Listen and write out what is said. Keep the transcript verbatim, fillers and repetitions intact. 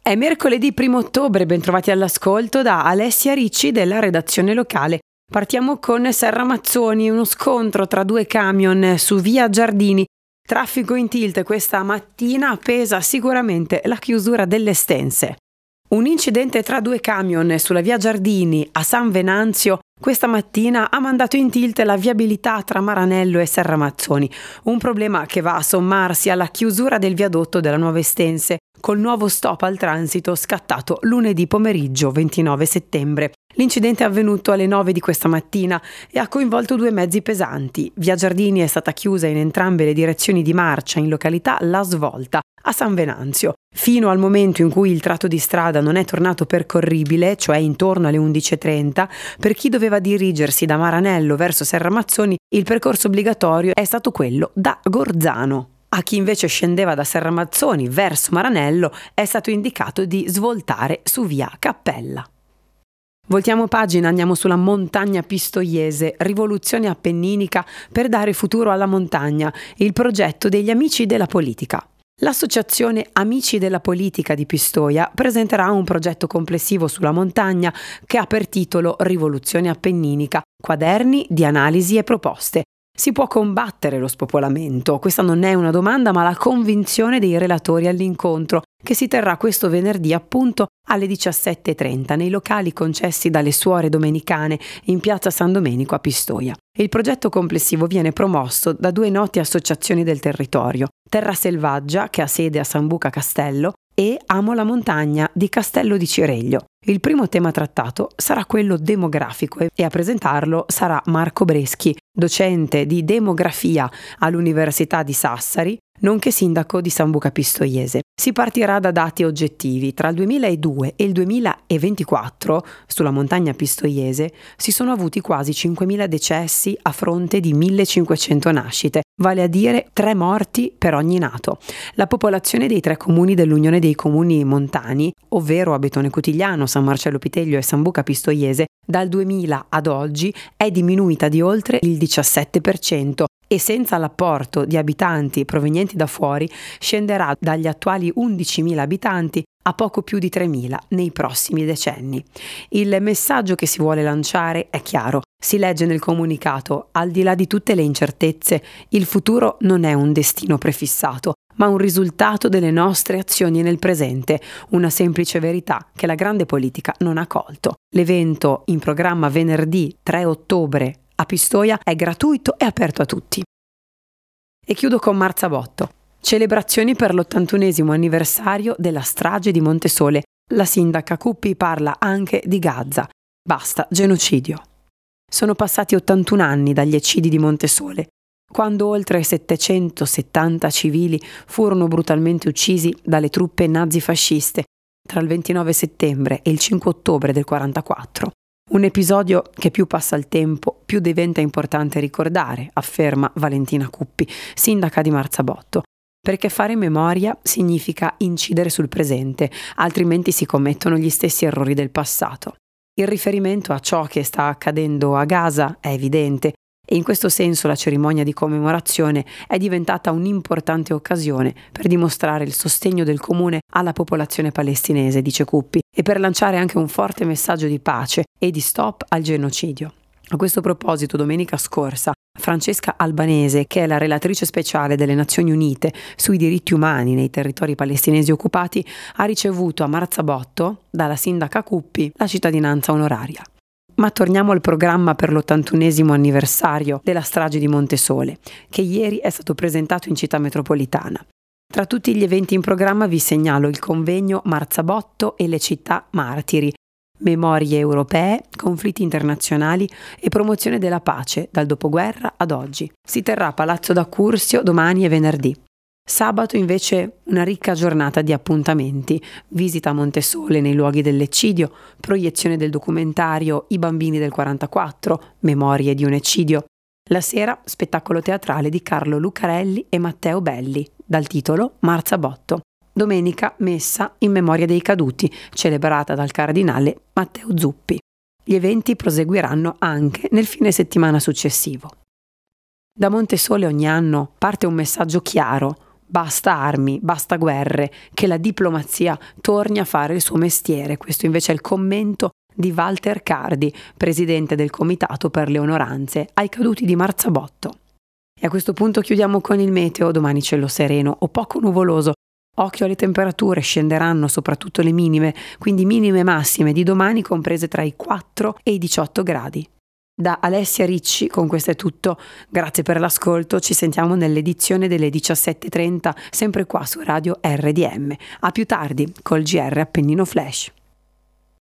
È mercoledì primo ottobre, bentrovati all'ascolto da Alessia Ricci della redazione locale. Partiamo con Serramazzoni, uno scontro tra due camion su via Giardini. Traffico in tilt questa mattina, pesa sicuramente la chiusura delle Stense. Un incidente tra due camion sulla via Giardini a San Venanzio questa mattina ha mandato in tilt la viabilità tra Maranello e Serramazzoni, un problema che va a sommarsi alla chiusura del viadotto della Nuova Estense, col nuovo stop al transito scattato lunedì pomeriggio ventinove settembre. L'incidente è avvenuto alle nove di questa mattina e ha coinvolto due mezzi pesanti. Via Giardini è stata chiusa in entrambe le direzioni di marcia in località La Svolta, a San Venanzio, fino al momento in cui il tratto di strada non è tornato percorribile, cioè intorno alle undici e trenta, per chi doveva dirigersi da Maranello verso Serramazzoni, il percorso obbligatorio è stato quello da Gorzano. A chi invece scendeva da Serramazzoni verso Maranello è stato indicato di svoltare su via Cappella. Voltiamo pagina, andiamo sulla montagna pistoiese, rivoluzione appenninica per dare futuro alla montagna, il progetto degli amici della politica. L'associazione Amici della Politica di Pistoia presenterà un progetto complessivo sulla montagna che ha per titolo Rivoluzione appenninica, quaderni di analisi e proposte. Si può combattere lo spopolamento? Questa non è una domanda, ma la convinzione dei relatori all'incontro, che si terrà questo venerdì appunto alle diciassette e trenta nei locali concessi dalle Suore Domenicane in piazza San Domenico a Pistoia. Il progetto complessivo viene promosso da due note associazioni del territorio, Terra Selvaggia, che ha sede a Sambuca Castello, e Amo la Montagna di Castello di Cireglio. Il primo tema trattato sarà quello demografico e a presentarlo sarà Marco Breschi, docente di demografia all'Università di Sassari, nonché sindaco di Sambuca Pistoiese. Si partirà da dati oggettivi. Tra il duemiladue e il duemilaventiquattro, sulla montagna pistoiese, si sono avuti quasi cinquemila decessi a fronte di millecinquecento nascite, vale a dire tre morti per ogni nato. La popolazione dei tre comuni dell'Unione dei Comuni Montani, ovvero Abetone Cutigliano, San Marcello Piteglio e Sambuca Pistoiese, dal duemila ad oggi è diminuita di oltre il diciassette per cento e senza l'apporto di abitanti provenienti da fuori scenderà dagli attuali undicimila abitanti a poco più di tremila nei prossimi decenni. Il messaggio che si vuole lanciare è chiaro. Si legge nel comunicato: al di là di tutte le incertezze, il futuro non è un destino prefissato, ma un risultato delle nostre azioni nel presente, una semplice verità che la grande politica non ha colto. L'evento, in programma venerdì tre ottobre a Pistoia, è gratuito e aperto a tutti. E chiudo con Marzabotto. Celebrazioni per l'ottantunesimo anniversario della strage di Montesole. La sindaca Cuppi parla anche di Gaza. Basta genocidio. Sono passati ottantuno anni dagli eccidi di Montesole, quando oltre settecentosettanta civili furono brutalmente uccisi dalle truppe nazifasciste tra il ventinove settembre e il cinque ottobre del quarantaquattro. Un episodio che più passa il tempo, più diventa importante ricordare, afferma Valentina Cuppi, sindaca di Marzabotto, perché fare memoria significa incidere sul presente, altrimenti si commettono gli stessi errori del passato. Il riferimento a ciò che sta accadendo a Gaza è evidente e in questo senso la cerimonia di commemorazione è diventata un'importante occasione per dimostrare il sostegno del comune alla popolazione palestinese, dice Cuppi, e per lanciare anche un forte messaggio di pace e di stop al genocidio. A questo proposito, domenica scorsa, Francesca Albanese, che è la relatrice speciale delle Nazioni Unite sui diritti umani nei territori palestinesi occupati, ha ricevuto a Marzabotto, dalla sindaca Cuppi, la cittadinanza onoraria. Ma torniamo al programma per l'ottantunesimo anniversario della strage di Montesole, che ieri è stato presentato in città metropolitana. Tra tutti gli eventi in programma vi segnalo il convegno Marzabotto e le città martiri, memorie europee, conflitti internazionali e promozione della pace dal dopoguerra ad oggi. Si terrà a Palazzo d'Accursio domani e venerdì. Sabato invece una ricca giornata di appuntamenti, visita a Montesole nei luoghi dell'eccidio, proiezione del documentario I bambini del quarantaquattro, memorie di un eccidio. La sera spettacolo teatrale di Carlo Lucarelli e Matteo Belli, dal titolo Marzabotto. Domenica messa in memoria dei caduti, celebrata dal cardinale Matteo Zuppi. Gli eventi proseguiranno anche nel fine settimana successivo. Da Montesole ogni anno parte un messaggio chiaro: basta armi, basta guerre, che la diplomazia torni a fare il suo mestiere. Questo invece è il commento di Walter Cardi, presidente del Comitato per le onoranze ai caduti di Marzabotto. E a questo punto chiudiamo con il meteo. Domani cielo sereno o poco nuvoloso. Occhio alle temperature, scenderanno soprattutto le minime, quindi minime massime di domani comprese tra i quattro e i diciotto gradi. Da Alessia Ricci, con questo è tutto, grazie per l'ascolto, ci sentiamo nell'edizione delle diciassette e trenta, sempre qua su Radio R D M. A più tardi, col G R Appennino Flash.